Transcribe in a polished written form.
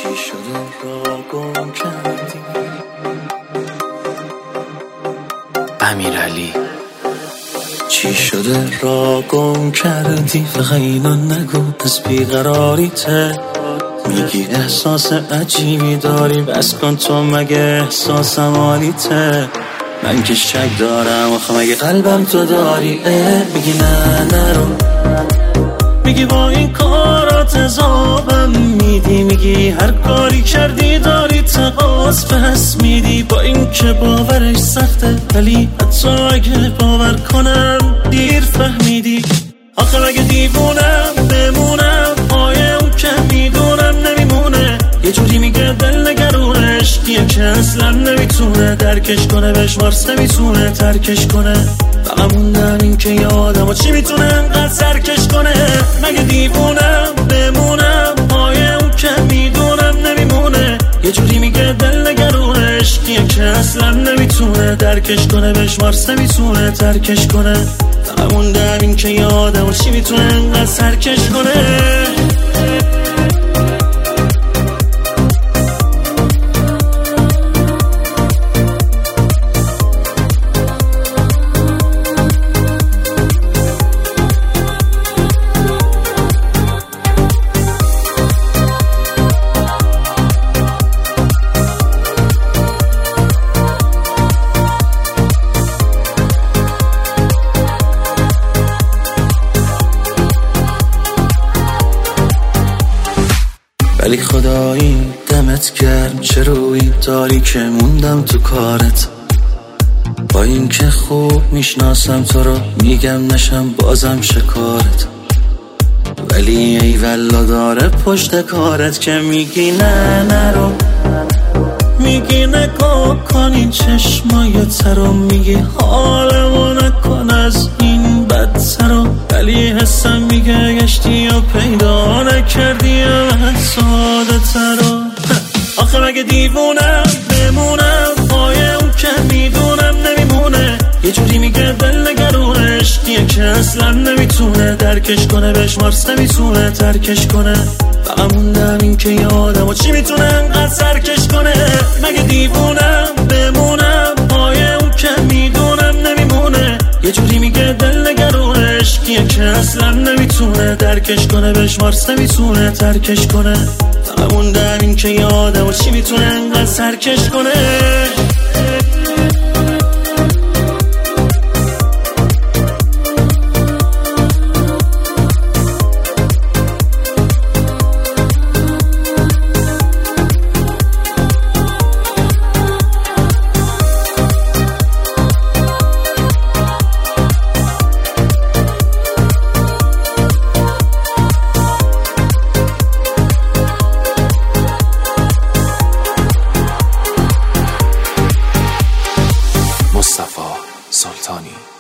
چی شده را گم کردی؟ امیرعلی. چی شده را گم کردی؟ فقط اینو نگو از بیقراریته. میگی احساس عجیبی داری، بس کن تو مگه احساسم حالیته؟ من که شک دارم آخه مگه قلبم تو داری؟ میگی نه نرو، میگی با این کارات عذابم میدی، میگی هر کاری کردی داری تقاص پس میدی. با این که باورش سخته ولی حتی اگه باور کنم دیر فهمیدی. آخه مگه دیوونم بمونم پای اون که میدونم نمیمونه؟ یه جوری میگه دل نگرونش کیه که اصلا نمیتونه درکش کنه، بشمارس نمیتونه ترکش کنه. فقط موندم این که یه آدم چی میتونه انقدر سرکش کنه؟ مگه دیوونم بمونم پای اون که میدونم نمیمونه؟ یه جوری میگه دل نگرونش کیه که اصلا نمیتونه درکش کنه، بشمارس نمیتونه ترکش کنه. فقط موندم این که یه آدم چی میتونه انقدر سرکش کنه؟ ولی خدایی دمت گرم چه روی داری که موندم تو کارت. با این که خوب میشناسم تو رو میگم نشم بازم شکارت. ولی ای والا داره پشت کارت که میگی نه نرو، میگی نگاه کن این چشمایت رو، میگی حالمو نکن از این بدتر رو. ولی حسم میگه گشتی و پیدا نکردی من ساده تر رو. آخه مگه دیوونم بمونم پای اون که میدونم نمیمونه؟ یه جوری میگه دل نگرونش کیه که اصلا نمیتونه درکش کنه، بشمارس نمیتونه ترکش کنه. فقط موندم این که یه آدم چی میتونه انقدر سرکش کنه؟ مگه دیوونم بمونم پای اون که میدونم نمیمونه؟ یه جوری میگه دل نگرونش کیه که اصلا نمیتونه درکش کنه، بشمارس نمیتونه ترکش کنه. فقط موندم این که یه آدم چی میتونه انقدر سرکش کنه؟ مصطفی سلطانی.